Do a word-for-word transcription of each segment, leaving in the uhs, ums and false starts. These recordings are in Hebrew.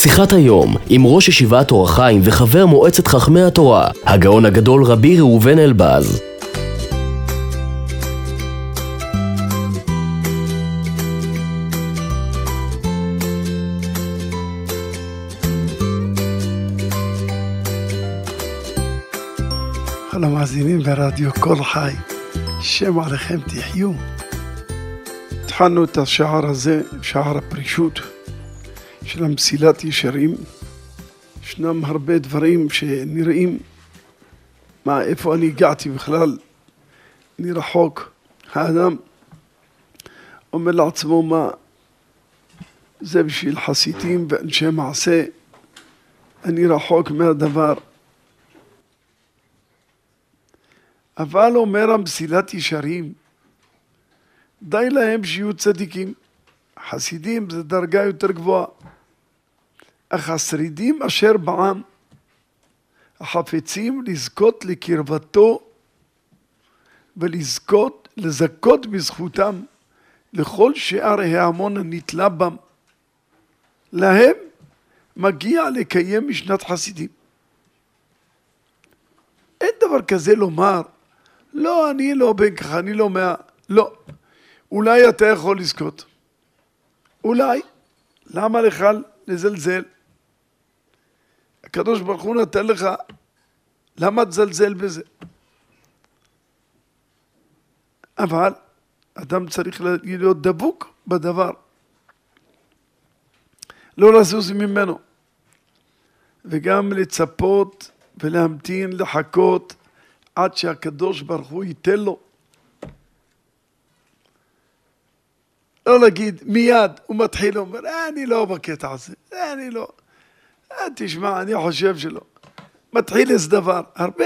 שיחת היום עם ראש ישיבת אור החיים וחבר מועצת חכמי התורה, הגאון הגדול רבי ראובן אלבז. כל המאזינים ברדיו קול חי, שם עליכם תחיו. התחלנו את השער הזה, שער הפרישות של המסילת ישרים. ישנם הרבה דברים שנראים, מה, איפה אני הגעתי בכלל, אני רחוק. האדם אומר לעצמו, מה, זה בשביל חסידים ואנשי מעשה, אני רחוק מהדבר. אבל אומר המסילת ישרים, די להם שיהיו צדיקים. חסידים זה דרגה יותר גבוהה. אך השרידים אשר בעם, החפצים לזכות לקרבתו ולזכות, לזכות בזכותם לכל שאר ההמון הנתלה בם, להם מגיע לקיים משנת חסידים. אין דבר כזה לומר, לא, אני לא בן ככה, אני לא מה... לא. אולי אתה יכול לזכות. אולי. למה לך לזלזל? הקדוש ברוך הוא נתן לך, למה תזלזל בזה? אבל אדם צריך להיות דבוק בדבר. לא לזוז ממנו. וגם לצפות ולהמתין, לחכות, עד שהקדוש ברוך הוא ייתן לו. לא להגיד מיד, הוא מתחיל, הוא אומר, אני לא בקטע הזה, אני לא. תשמע, אני חושב שלא. מתחיל איזה דבר, הרבה.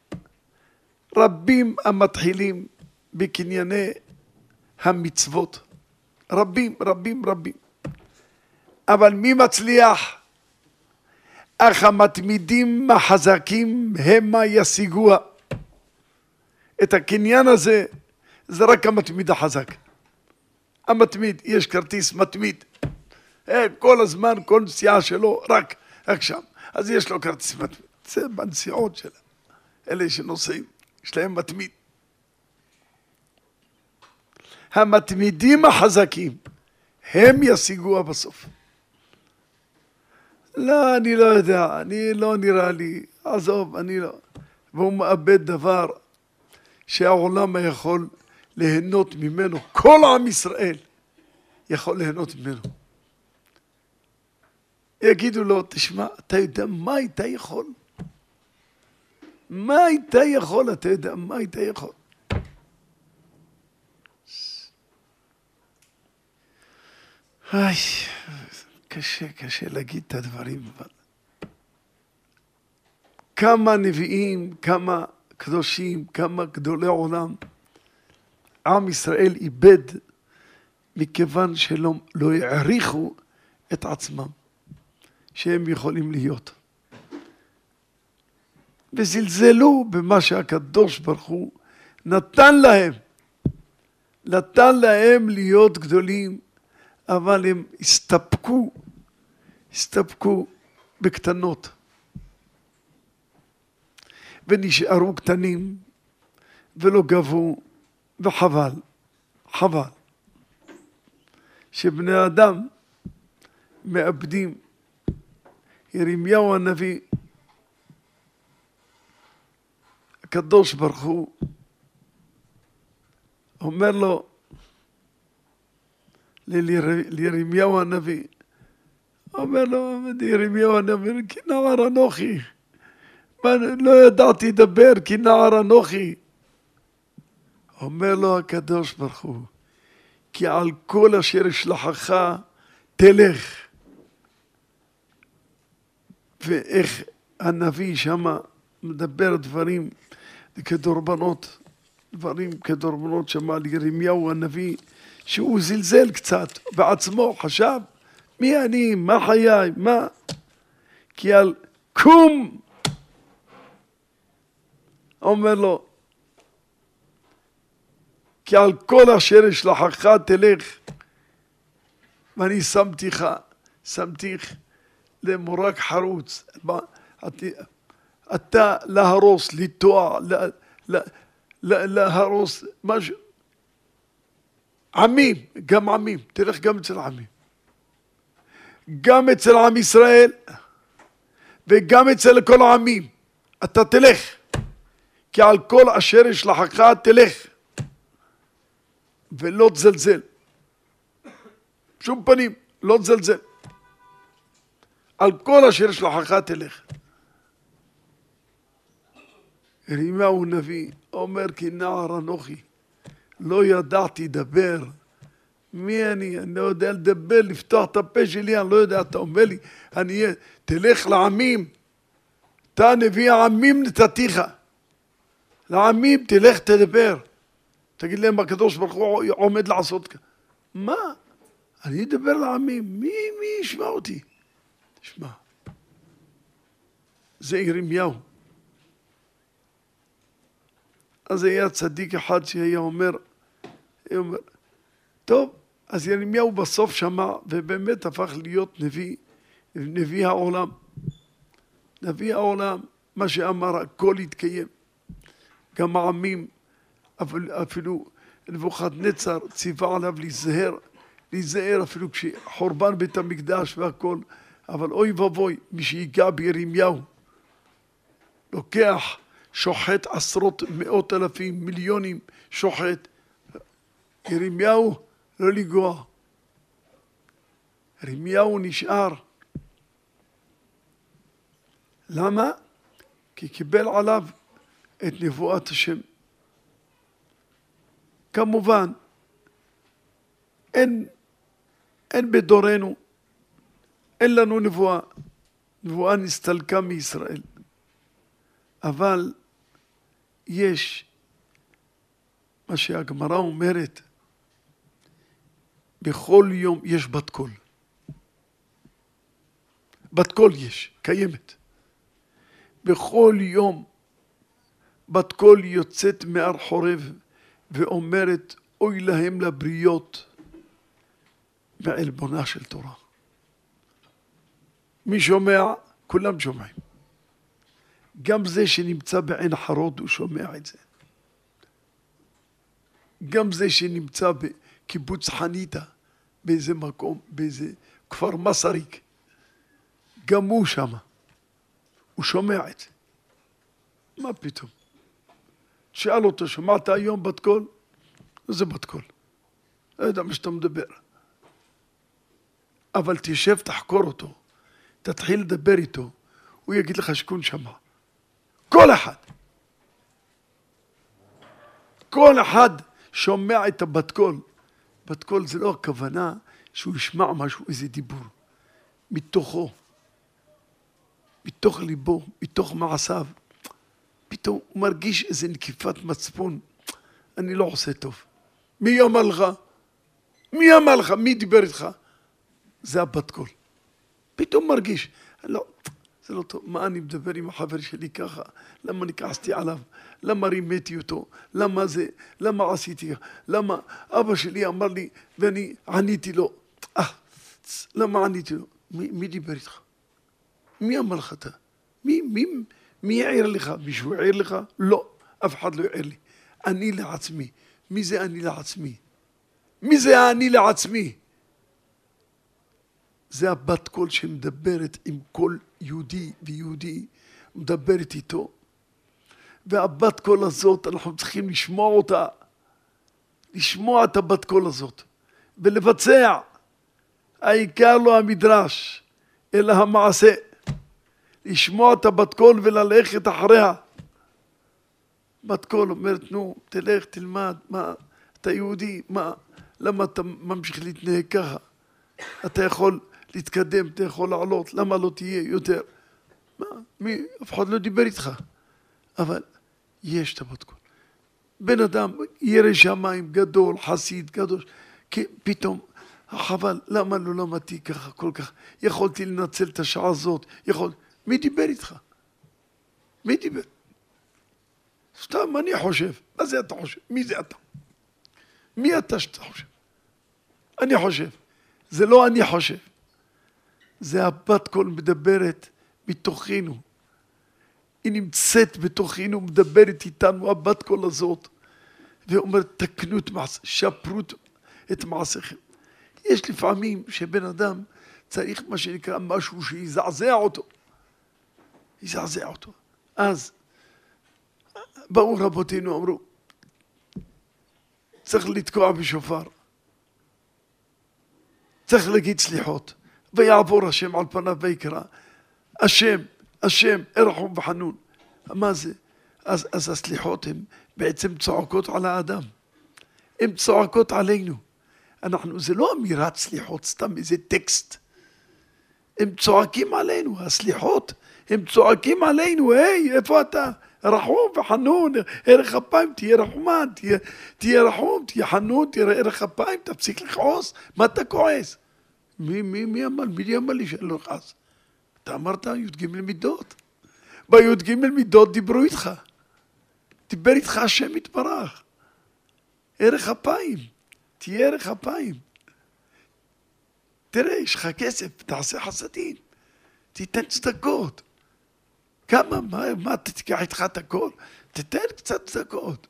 רבים המתחילים בקנייני המצוות. רבים, רבים, רבים. אבל מי מצליח? אך המתמידים החזקים המה ישיגוה. את הקניין הזה, זה רק המתמיד החזק. המתמיד, יש כרטיס מתמיד. כל הזמן, כל נסיעה שלו, רק, רק שם. אז יש לו כרטיס מתמיד. זה בנסיעות שלה. אלה שנוסעים, יש להם מתמיד. המתמידים החזקים, הם ישיגוה בסוף. לא, אני לא יודע, אני לא נראה לי, עזוב, אני לא. והוא מאבד דבר שהעולם יכול ליהנות ממנו. כל עם ישראל יכול ליהנות ממנו. יגידו לו, תשמע, אתה יודע מה היית יכול? מה היית יכול? אתה יודע מה היית יכול? איי, קשה, קשה להגיד את הדברים, אבל כמה נביאים, כמה קדושים, כמה גדולי עולם, עם ישראל איבד מכיוון שלא לא העריכו את עצמם, שהם יכולים להיות. וזלזלו במה שהקדוש ברוך הוא נתן להם, נתן להם להיות גדולים, אבל הם הסתפקו, הסתפקו בקטנות. ונשארו קטנים, ולא גבו, וחבל, חבל. שבני אדם מאבדים. ירמיהו הנביא, הקדוש ברוך הוא, אומר לו, לירמיהו הנביא, אומר לו, ירמיהו הנביא, כי נער אנוכי, לא ידעתי לדבר, כי נער אנוכי. אומר לו הקדוש ברוך הוא, כי על כל אשר אשלחך תלך. ואיך הנביא שמה מדבר דברים כדורבנות, דברים כדורבנות שמה על ירמיהו הנביא, שהוא זלזל קצת בעצמו, חשב, מי אני, מה חיי, מה? כי על קום, אומר לו, כי על כל אשר אשלחך תלך, ואני שמתיך, שמתיך למורג חרוץ. אתה להרוס, לטוע, להרוס, משהו. עמים, גם עמים, תלך גם אצל עמים. גם אצל עם ישראל, וגם אצל כל העמים. אתה תלך, כי על כל אשר ישלחך תלך, ולא תזלזל. שום פנים, לא תזלזל. על כל אשר ישלחך תלך. ירמיהו נביא אומר כי נער אנוכי, לא ידעתי דבר. מי אני? אני לא יודע לדבר, לפתוח את הפה שלי, אני לא יודע, אתה אומר לי, אני תלך לעמים, אתה נביא העמים נתתיך. לעמים תלך תדבר. תגיד להם הקדוש ברוך הוא עומד לעשות ככה. מה? אני אדבר לעמים, מי, מי ישמע אותי? תשמע, זה ירמיהו. אז היה צדיק אחד שהיה אומר, היה אומר, טוב, אז ירמיהו בסוף שמע, ובאמת הפך להיות נביא, נביא העולם. נביא העולם, מה שאמר, הכל יתקיים. גם העמים, אפילו נבוכדנצר ציווה עליו להיזהר, להיזהר אפילו כשחורבן בית המקדש והכל, אבל אוי ובוי, מי שיגע בירמיהו, לוקח, שוחט עשרות מאות אלפים, מיליונים, שוחט. ירמיהו לא לגוע. ירמיהו נשאר. למה? כי קיבל עליו את נבואת השם. כמובן, אין, אין בדורנו, אין לנו נבואה. נבואה נסתלקה מישראל. אבל יש מה שהגמרא אומרת, בכל יום יש בת קול. בת קול יש, קיימת. בכל יום בת קול יוצאת מהר חורב ואומרת, אוי להם לבריות מעלבונה של תורה. מי שומע? כולם שומעים. גם זה שנמצא בעין חרוד הוא שומע את זה. גם זה שנמצא בקיבוץ חניתה, באיזה מקום, באיזה כפר מסריק, גם הוא שמה. הוא שומע את זה. מה פתאום? שאל אותו, שמעת היום בת קול? זה בת קול. לא יודע מה שאתה מדבר. אבל תשב, תחקור אותו, תתחיל לדבר איתו, הוא יגיד לך שכון שמע. כל אחד. כל אחד שומע את הבת קול. בת קול זה לא הכוונה שהוא ישמע משהו, איזה דיבור. מתוכו. מתוך ליבו, מתוך מעשיו. פתאום הוא מרגיש איזה נקיפת מצפון. אני לא עושה טוב. מי אמר לך? מי אמר לך? מי דיבר איתך? זה הבת קול. פתאום מרגיש. לא, זה לא טוב. מה אני מדבר עם החבר שלי ככה? למה אני כעסתי עליו? למה רימיתי אותו? למה זה? למה עשיתי? למה אבא שלי אמר לי ואני עניתי לו? אה, למה עניתי לו? מי, מי דיבר איתך? מי אמר לך אתה? מי, מי, מי העיר לך? מישהו העיר לך? לא, אף אחד לא העיר לי. אני לעצמי. מי זה אני לעצמי? מי זה אני לעצמי? זה הבת קול שמדברת עם כל יהודי ויהודי, מדברת איתו. והבת קול הזאת, אנחנו צריכים לשמוע אותה, לשמוע את הבת קול הזאת, ולבצע. העיקר לא המדרש, אלא המעשה. לשמוע את הבת קול וללכת אחריה. בת קול אומרת, נו, תלך, תלמד, מה, אתה יהודי, מה, למה אתה ממשיך להתנהג ככה? אתה יכול להתקדם, אתה יכול לעלות, למה לא תהיה יותר? מה, מי, אף אחד לא דיבר איתך. אבל יש את הבת קול. בן אדם, ירא שמיים גדול, חסיד גדול, כי פתאום, חבל, למה לא למדתי ככה, כל כך, יכולתי לנצל את השעה הזאת, יכול, מי דיבר איתך? מי דיבר? סתם, אני חושב. מה זה אתה חושב? מי זה אתה? מי אתה שאתה חושב? אני חושב. זה לא אני חושב. זה הבת קול מדברת מתוכנו. היא נמצאת בתוכנו, מדברת איתנו, הבת קול הזאת, ואומרת, תקנו את מעשיכם, שפרו את מעשיכם. יש לפעמים שבן אדם צריך מה שנקרא משהו שיזעזע אותו. יזעזע אותו. אז באו רבותינו, אמרו, צריך לתקוע בשופר. צריך להגיד סליחות. ויעבור השם על פניו ויקרא. השם, השם, רחום וחנון. מה זה? אז, אז הסליחות הן בעצם צועקות על האדם. הן צועקות עלינו. אנחנו, זה לא אמירת סליחות, סתם איזה טקסט. הם צועקים עלינו, הסליחות, הם צועקים עלינו, היי, איפה אתה? רחום וחנון, ערך אפיים, תהיה רחומן, תהיה, תהיה רחום, תהיה חנון, תהיה ערך אפיים, תפסיק לכעוס, מה אתה כועס? מי, מי, מי אמר, מי אמר לי שאני לא כעס? אתה אמרת י"ג מידות. בי"ג מידות דיברו איתך. דיבר איתך השם יתברך. ערך אפיים, תהיה ערך אפיים. תראה, יש לך כסף, תעשה חסדים, תיתן צדקות. כמה, מה, מה תתקע איתך את הכל? תתן קצת צדקות.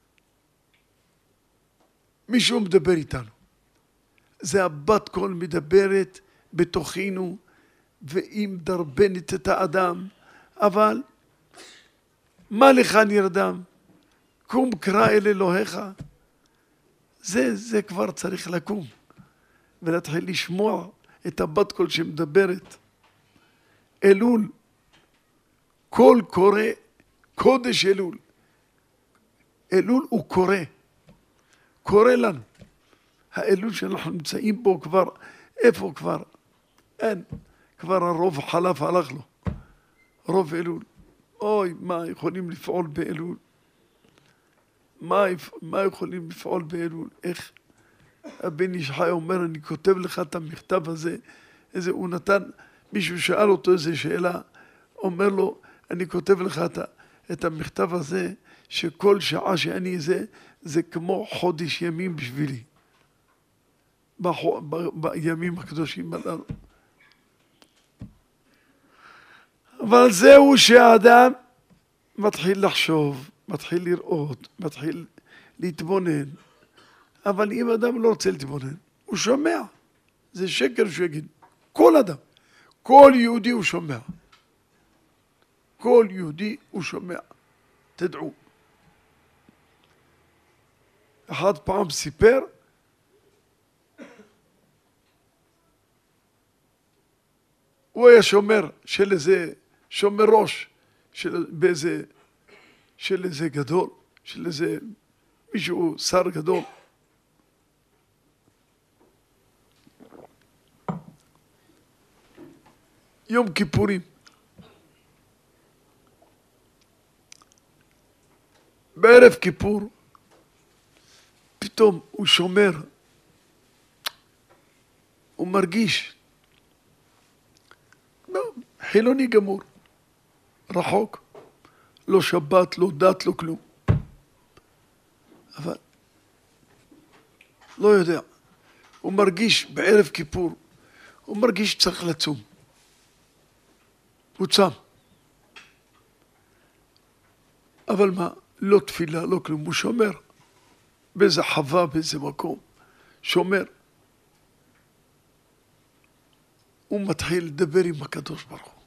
מישהו מדבר איתנו. זה הבת קול מדברת בתוכנו, והיא מדרבנת את האדם, אבל מה לך נרדם? קום קרא אל אלוהיך. זה, זה כבר צריך לקום. ולהתחיל לשמוע את הבת קול שמדברת. אלול, קול קורא, קודש אלול. אלול הוא קורא, קורא לנו. האלול שאנחנו נמצאים בו כבר, איפה כבר? אין, כבר הרוב חלף הלך לו. רוב אלול. אוי, מה יכולים לפעול באלול? מה, מה יכולים לפעול באלול? איך? הבן איש חי אומר, אני כותב לך את המכתב הזה, איזה, הוא נתן, מישהו שאל אותו איזה שאלה, אומר לו, אני כותב לך את, את המכתב הזה, שכל שעה שאני זה, זה כמו חודש ימים בשבילי. ב, בימים הקדושים הללו. אבל זהו שהאדם מתחיל לחשוב, מתחיל לראות, מתחיל להתבונן. אבל אם אדם לא רוצה להתבונן, הוא שומע. זה שקר שהוא יגיד. כל אדם, כל יהודי הוא שומע. כל יהודי הוא שומע. תדעו. אחד פעם סיפר, הוא היה שומר של איזה, שומר ראש, של, באיזה, של איזה גדול, של איזה מישהו, שר גדול. יום כיפורים. בערב כיפור, פתאום הוא שומר, הוא מרגיש, לא, חילוני גמור, רחוק, לא שבת, לא דת, לא כלום. אבל לא יודע, הוא מרגיש בערב כיפור, הוא מרגיש שצריך לצום. הוא צם. אבל מה? לא תפילה, לא כלום, הוא שומר. באיזה חווה, באיזה מקום. שומר. הוא מתחיל לדבר עם הקדוש ברוך הוא.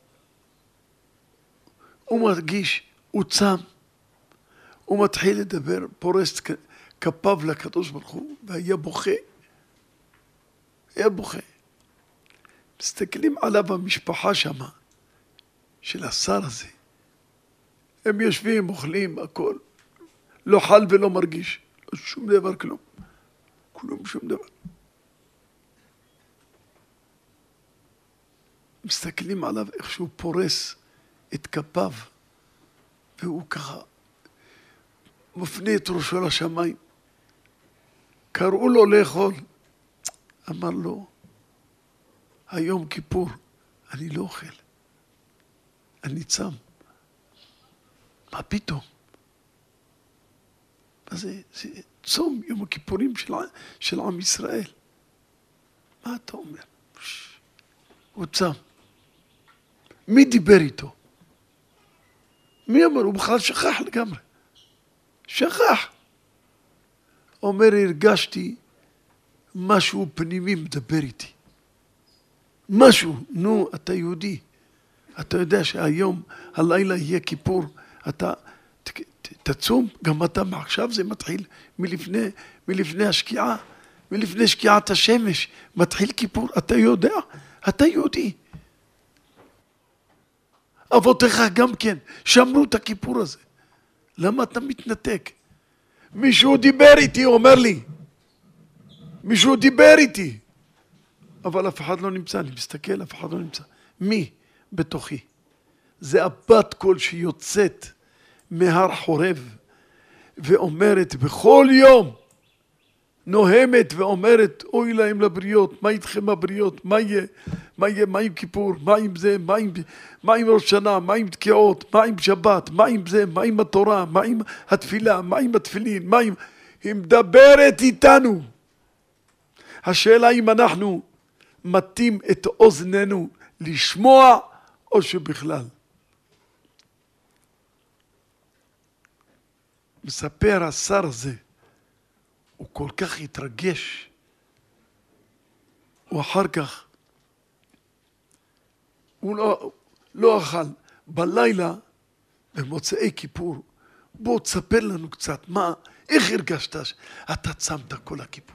הוא מרגיש, הוא צם. הוא מתחיל לדבר, פורס כפיו לקדוש ברוך הוא, והיה בוכה. היה בוכה. מסתכלים עליו המשפחה שמה. של השר הזה. הם יושבים, אוכלים, הכל. לא חל ולא מרגיש. לא שום דבר, כלום. כלום, שום דבר. מסתכלים עליו איך שהוא פורס את כפיו, והוא ככה מפנה את ראשו לשמיים. קראו לו לאכול. אמר לו, היום כיפור, אני לא אוכל. אני צם. מה פתאום? מה זה? זה צום יום הכיפורים של, של עם ישראל. מה אתה אומר? הוא צם. מי דיבר איתו? מי אמר? הוא בכלל שכח לגמרי. שכח. אומר, הרגשתי משהו פנימי מדבר איתי. משהו, נו, אתה יהודי. אתה יודע שהיום, הלילה יהיה כיפור, אתה ת, ת, תצום, גם אתה מעכשיו זה מתחיל מלפני, מלפני השקיעה, מלפני שקיעת השמש, מתחיל כיפור, אתה יודע, אתה יהודי. אבותיך גם כן, שמרו את הכיפור הזה. למה אתה מתנתק? מישהו דיבר איתי, הוא אומר לי. מישהו דיבר איתי. אבל אף אחד לא נמצא, אני מסתכל, אף אחד לא נמצא. מי? בתוכי. זה הבת קול שיוצאת מהר חורב ואומרת בכל יום, נוהמת ואומרת, אוי להם לבריות, מה איתכם הבריות, מה יהיה, מה יהיה, מה עם כיפור, מה עם זה, מה עם, מה עם ראש שנה, מה עם תקיעות, מה עם שבת, מה עם זה, מה עם התורה, מה עם התפילה, מה עם התפילין, מה עם... היא מדברת איתנו. השאלה אם אנחנו מתאים את אוזננו לשמוע או שבכלל. מספר השר הזה, הוא כל כך התרגש, הוא אחר כך, הוא לא, לא אכל בלילה במוצאי כיפור. בוא תספר לנו קצת, מה, איך הרגשת אתה צמת כל הכיפור?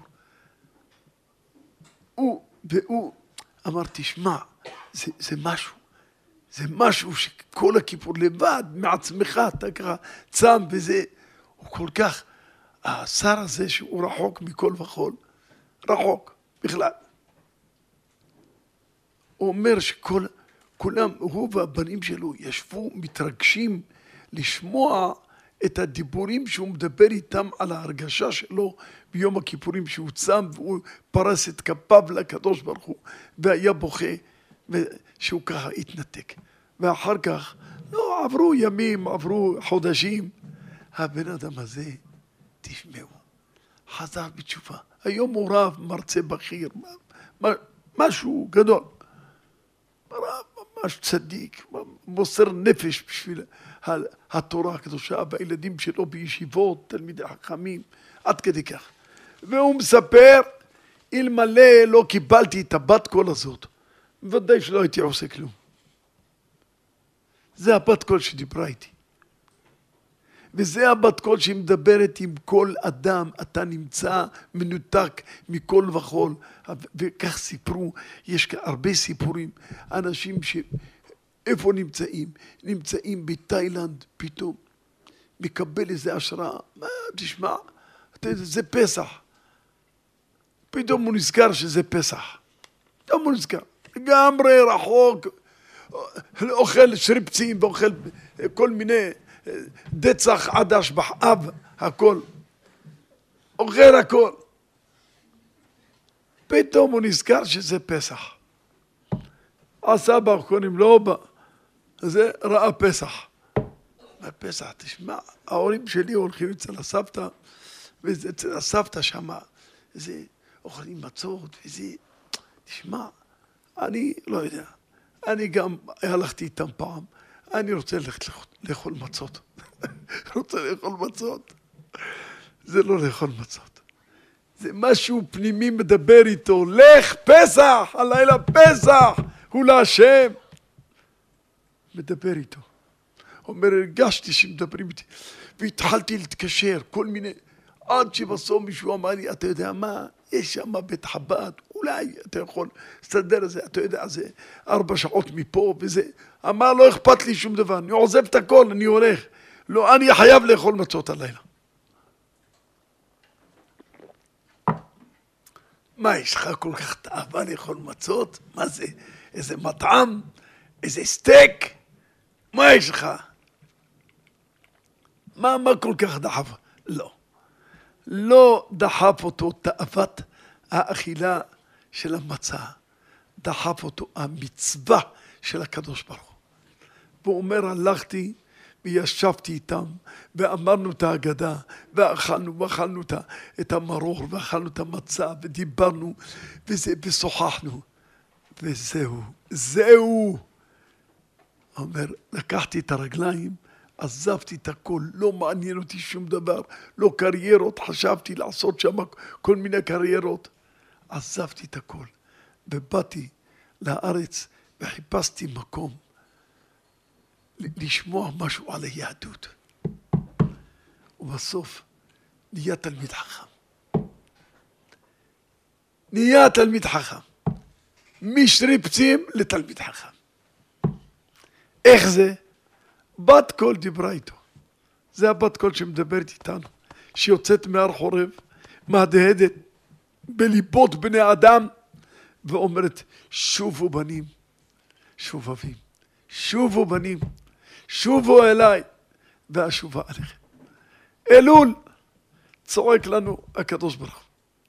הוא, והוא אמר, תשמע, זה, זה משהו, זה משהו שכל הכיפור לבד מעצמך, אתה ככה צם וזה, הוא כל כך, השר הזה שהוא רחוק מכל וכל, רחוק בכלל. הוא אומר שכל, כולם, הוא והבנים שלו ישבו מתרגשים לשמוע את הדיבורים שהוא מדבר איתם על ההרגשה שלו ביום הכיפורים שהוא צם והוא פרס את כפיו לקדוש ברוך הוא והיה בוכה ושהוא ככה התנתק. ואחר כך, לא, עברו ימים, עברו חודשים, הבן אדם הזה, תשמעו, חזר בתשובה. היום הוא רב, מרצה בכיר, משהו גדול. ממש צדיק, מוסר נפש בשביל התורה הקדושה, והילדים שלו בישיבות, תלמידי חכמים, עד כדי כך. והוא מספר, אלמלא לא קיבלתי את הבת קול הזאת, ודאי שלא הייתי עושה כלום. זה הבת קול שדיברה איתי. וזה הבת קול שמדברת עם כל אדם, אתה נמצא מנותק מכל וכל, וכך סיפרו, יש הרבה סיפורים, אנשים שאיפה נמצאים? נמצאים בתאילנד, פתאום מקבל איזה השראה, מה, תשמע, זה פסח, פתאום הוא נזכר שזה פסח, פתאום הוא נזכר, לגמרי רחוק, אוכל שריפצים ואוכל כל מיני, דצח עדש בחאב, הכל, אוכל הכל. פתאום הוא נזכר שזה פסח. הסבא, קוראים לו אבא, זה ראה פסח. פסח, תשמע, ההורים שלי הולכים אצל הסבתא, ואצל הסבתא שמה, זה אוכלים מצות, וזה, תשמע, אני לא יודע, אני גם הלכתי איתם פעם, אני רוצה ללכת לאכול מצות. רוצה לאכול מצות. זה לא לאכול מצות. זה משהו פנימי מדבר איתו. לך פסח, הלילה פסח, הוא להשם. מדבר איתו. אומר, הרגשתי שמדברים איתי. והתחלתי להתקשר, כל מיני, עד שבסוף מישהו אמר לי, אתה יודע מה, יש שם בית חב"ד, אולי אתה יכול לסדר את זה, אתה יודע, זה ארבע שעות מפה וזה. אמר, לא אכפת לי שום דבר, אני עוזב את הכל, אני הולך. לא, אני חייב לאכול מצות הלילה. מה, יש לך כל כך תאווה לאכול מצות? מה זה? איזה מטעם? איזה סטייק? מה יש לך? מה, מה כל כך דחף? לא. לא דחף אותו תאוות האכילה של המצה. דחף אותו המצווה של הקדוש ברוך הוא. והוא אומר, הלכתי וישבתי איתם, ואמרנו את ההגדה, ואכלנו, ואכלנו את המרור, ואכלנו את המצה, ודיברנו, וזה, ושוחחנו. וזהו, זהו. אומר, לקחתי את הרגליים, עזבתי את הכל, לא מעניין אותי שום דבר, לא קריירות, חשבתי לעשות שם כל מיני קריירות. עזבתי את הכל, ובאתי לארץ וחיפשתי מקום לשמוע משהו על היהדות. ובסוף נהיה תלמיד חכם. נהיה תלמיד חכם. משריפצים לתלמיד חכם. איך זה? בת קול דיברה איתו. זה הבת קול שמדברת איתנו, שיוצאת מהר חורב, מהדהדת בליבות בני אדם, ואומרת, שובו בנים, שוב אבים, שובו בנים, שובו אליי, ואשובה עליכם. אלול, צועק לנו הקדוש ברוך הוא.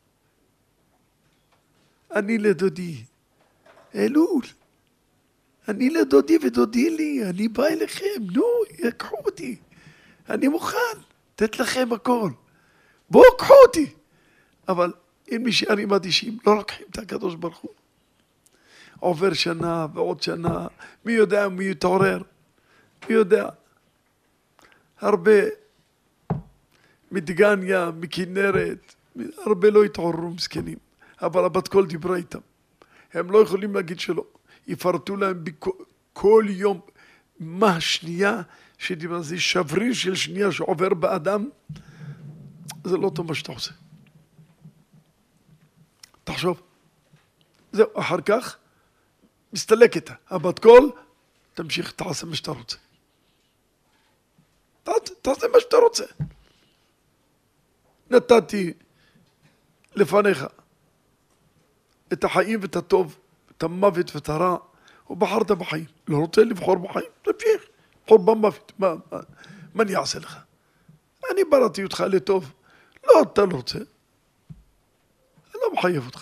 אני לדודי, אלול, אני לדודי ודודי לי, אני בא אליכם, נו, יקחו אותי, אני מוכן, תת לכם הכל, בואו קחו אותי. אבל אם נשארים אדישים, לא לוקחים את הקדוש ברוך הוא. עובר שנה ועוד שנה, מי יודע מי יתעורר, מי יודע. הרבה מדגניה, מכנרת, הרבה לא התעוררו מסכנים, אבל הבת קול דיברה איתם. הם לא יכולים להגיד שלא. יפרטו להם כל יום מה השנייה שדיבר, זה שבריר של שנייה שעובר באדם, זה לא טוב מה שאתה עושה. תחשוב, זהו, אחר כך מסתלק איתה, הבת קול, תמשיך, תעשה מה שאתה רוצה. תעשה מה שאתה רוצה. נתתי לפניך את החיים ואת הטוב, את המוות ואת הרע, ובחרת בחיים. לא רוצה לבחור בחיים, תמשיך, בחור במוות. מה, מה, מה אני אעשה לך? אני בראתי אותך לטוב. לא, אתה לא רוצה. אני לא מחייב אותך.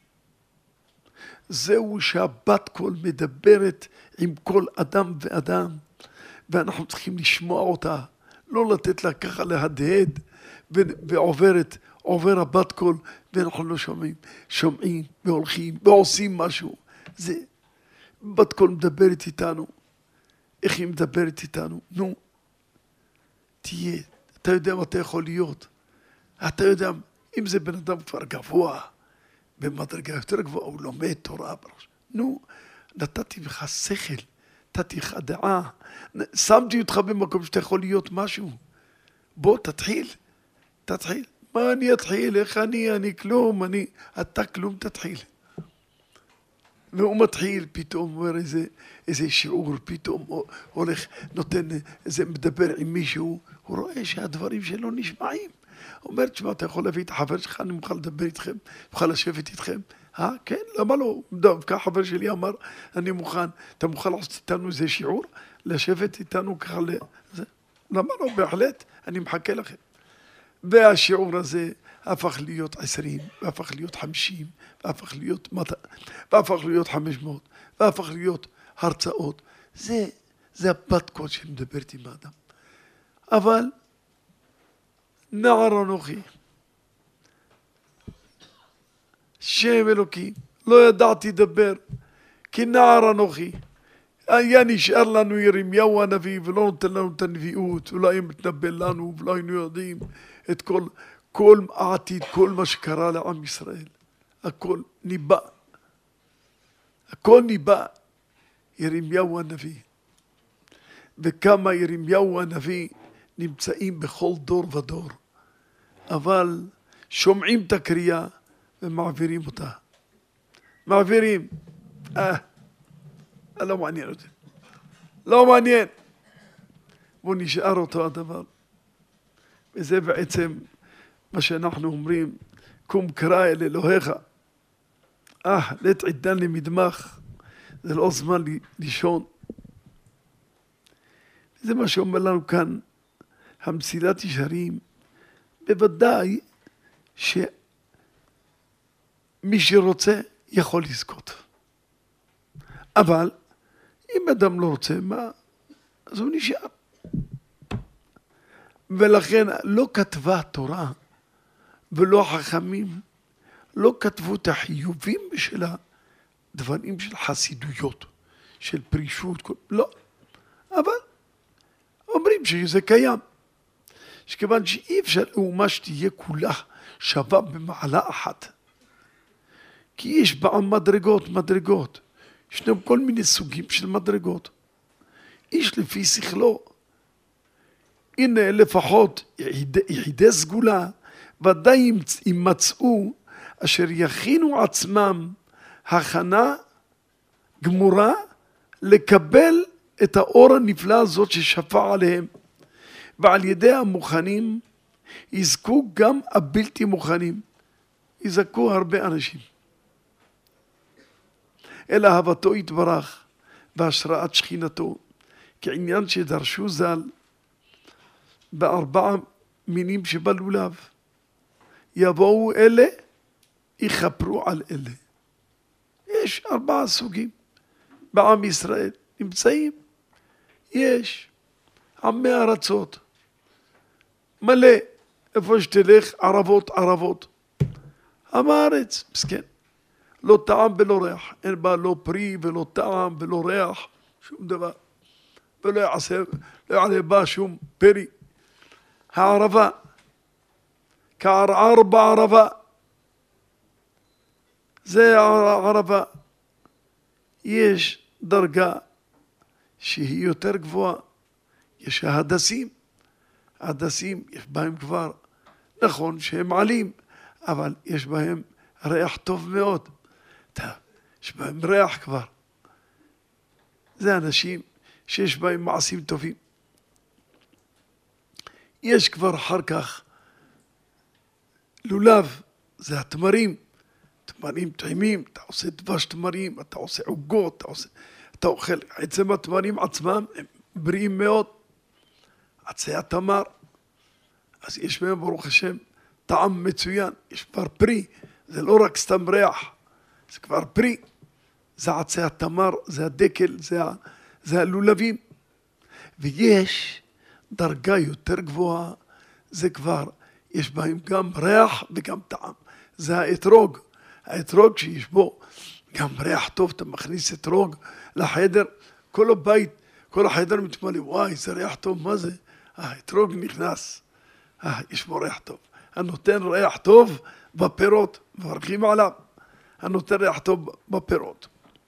זהו שהבת קול מדברת עם כל אדם ואדם, ואנחנו צריכים לשמוע אותה, לא לתת לה ככה להדהד, ועוברת, עובר הבת קול, ואנחנו לא שומעים, שומעים והולכים ועושים משהו. זה, בת קול מדברת איתנו, איך היא מדברת איתנו? נו, תהיה, אתה יודע מה אתה יכול להיות, אתה יודע, אם זה בן אדם כבר גבוה, במדרגה יותר גבוהה, הוא לומד תורה בראש. נו, נתתי לך שכל, נתתי לך דעה, שמתי אותך במקום שאתה יכול להיות משהו. בוא, תתחיל, תתחיל. מה אני אתחיל? איך אני? אני כלום, אני, אתה כלום, תתחיל. והוא מתחיל, פתאום אומר איזה, איזה שיעור, פתאום הולך, נותן, איזה מדבר עם מישהו, הוא רואה שהדברים שלו נשמעים. הוא אומר, תשמע, אתה יכול להביא את החבר שלך, אני מוכן לדבר איתכם, מוכן לשבת איתכם. אה, כן, למה לא? דווקא החבר שלי אמר, אני מוכן, אתה מוכן לעשות איתנו איזה שיעור? לשבת איתנו ככה לזה? למה לא? בהחלט, אני מחכה לכם. והשיעור הזה הפך להיות עשרים, והפך להיות חמישים, והפך להיות מטה, והפך להיות חמש מאות, והפך להיות הרצאות. זה, זה הבת קול שמדברת עם האדם. אבל נער אנוכי, שם אלוקי, לא ידעתי לדבר, כי נער אנוכי. היה נשאר לנו ירמיהו הנביא, ולא נותן לנו את הנביאות, ולא היה מתנבא לנו, ולא היינו יודעים את כל, כל העתיד, כל מה שקרה לעם ישראל. הכל ניבא. הכל ניבא. ירמיהו הנביא. וכמה ירמיהו הנביא נמצאים בכל דור ודור. אבל שומעים את הקריאה ומעבירים אותה. מעבירים. אה, לא מעניין אותי. לא מעניין. בוא נשאר אותו הדבר. וזה בעצם מה שאנחנו אומרים, קום קרא אל אלוהיך. אה, לית עידן למדמח. זה לא זמן לישון. זה מה שאומר לנו כאן, המסילת ישרים. בוודאי שמי שרוצה יכול לזכות. אבל אם אדם לא רוצה, מה? אז הוא נשאר. ולכן לא כתבה התורה ולא החכמים, לא כתבו את החיובים בשלה דברים של חסידויות, של פרישות, לא. אבל אומרים שזה קיים. שכיוון שאי אפשר לאומה שתהיה כולה שווה במעלה אחת. כי יש בעם מדרגות, מדרגות. ישנם כל מיני סוגים של מדרגות. איש לפי שכלו. הנה לפחות יחידי, יחידי סגולה, ודאי ימצאו אשר יכינו עצמם הכנה גמורה לקבל את האור הנפלא הזאת ששפע עליהם. ועל ידי המוכנים יזכו גם הבלתי מוכנים. יזכו הרבה אנשים. אלא אהבתו יתברך בהשראת שכינתו, כעניין שדרשו ז"ל בארבע מינים שבלולב. יבואו אלה, יכפרו על אלה. יש ארבעה סוגים בעם ישראל נמצאים. יש עמי ארצות, מלא, איפה שתלך ערבות ערבות. עם הארץ, מסכן, לא טעם ולא ריח, אין בה לא פרי ולא טעם ולא ריח, שום דבר, ולא יעשה, לא יעלה בה שום פרי. הערבה, כערער בערבה, זה הערבה. יש דרגה שהיא יותר גבוהה, יש ההדסים, ההדסים יש בהם כבר, נכון שהם עלים, אבל יש בהם ריח טוב מאוד, יש בהם ריח כבר. זה אנשים שיש בהם מעשים טובים. יש כבר אחר כך לולב, זה התמרים, תמרים טעימים, אתה עושה דבש תמרים, אתה עושה עוגות, אתה עושה, אתה אוכל, עצם התמרים עצמם הם בריאים מאוד, עצי התמר, אז יש בהם ברוך השם טעם מצוין, יש כבר פרי, זה לא רק סתם ריח, זה כבר פרי, זה עצי התמר, זה הדקל, זה, זה הלולבים, ויש דרגה יותר גבוהה, זה כבר, יש בהם גם ריח וגם טעם, זה האתרוג, האתרוג שיש בו גם ריח טוב, אתה מכניס אתרוג לחדר, כל הבית, כל החדר מתמלא, וואי, זה ריח טוב, מה זה? האתרוג נכנס, אה, יש בו ריח טוב, הנותן ריח טוב בפירות, מברכים עליו, הנותן ריח טוב בפירות.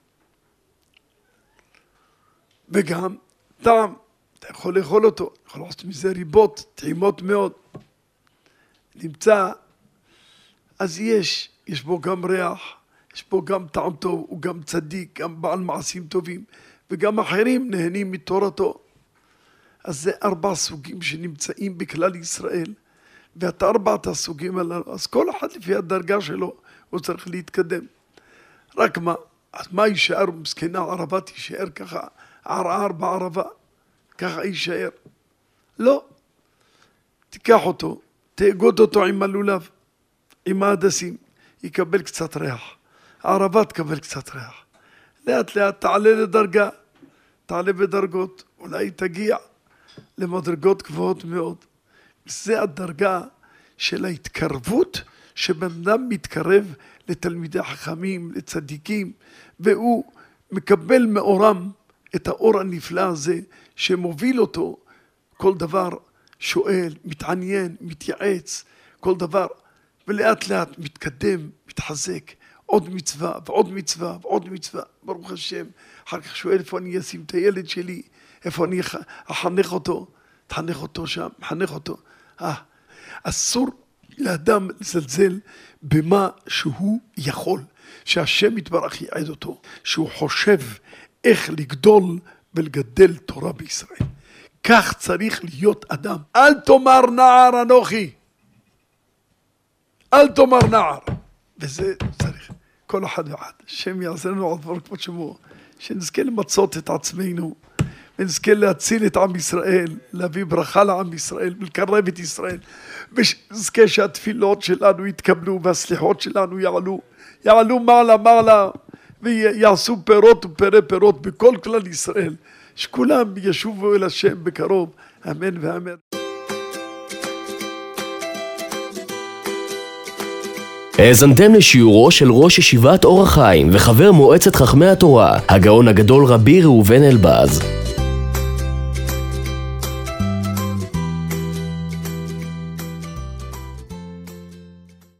וגם טעם, אתה יכול לאכול אותו, יכול לעשות מזה ריבות, טעימות מאוד. נמצא, אז יש, יש בו גם ריח, יש בו גם טעם טוב, הוא גם צדיק, גם בעל מעשים טובים, וגם אחרים נהנים מתורתו. אז זה ארבע סוגים שנמצאים בכלל ישראל, ואת ארבעת הסוגים הללו, אז כל אחד לפי הדרגה שלו, הוא צריך להתקדם. רק מה, אז מה יישאר? מסכנה ערבה תישאר ככה, ערער בערבה, ככה יישאר. לא, תיקח אותו, תאגוד אותו עם הלולב, עם ההדסים, יקבל קצת ריח. הערבה תקבל קצת ריח. לאט לאט תעלה לדרגה, תעלה בדרגות, אולי תגיע למדרגות גבוהות מאוד. זה הדרגה של ההתקרבות, שבן אדם מתקרב לתלמידי חכמים, לצדיקים, והוא מקבל מאורם את האור הנפלא הזה, שמוביל אותו כל דבר, שואל, מתעניין, מתייעץ, כל דבר, ולאט לאט מתקדם, מתחזק, עוד מצווה ועוד מצווה ועוד מצווה, ברוך השם. אחר כך שואל איפה אני אשים את הילד שלי, איפה אני אחנך אותו, תחנך אותו שם, מחנך אותו. אה, אסור לאדם לזלזל במה שהוא יכול, שהשם יתברך יעד אותו, שהוא חושב איך לגדול ולגדל תורה בישראל. כך צריך להיות אדם. אל תאמר נער אנוכי, אל תאמר נער. וזה צריך, כל אחד ואחד. השם יעזר לנו על דבר כמו שמו, שנזכה למצות את עצמנו, ונזכה להציל את עם ישראל, להביא ברכה לעם ישראל, ולקרב את ישראל, ונזכה שהתפילות שלנו יתקבלו, והסליחות שלנו יעלו, יעלו מעלה מעלה, ויעשו פירות ופרי פירות בכל כלל ישראל, שכולם ישובו אל השם בקרוב, אמן ואמן. האזנתם לשיעורו של ראש ישיבת אור החיים וחבר מועצת חכמי התורה, הגאון הגדול רבי ראובן אלבז.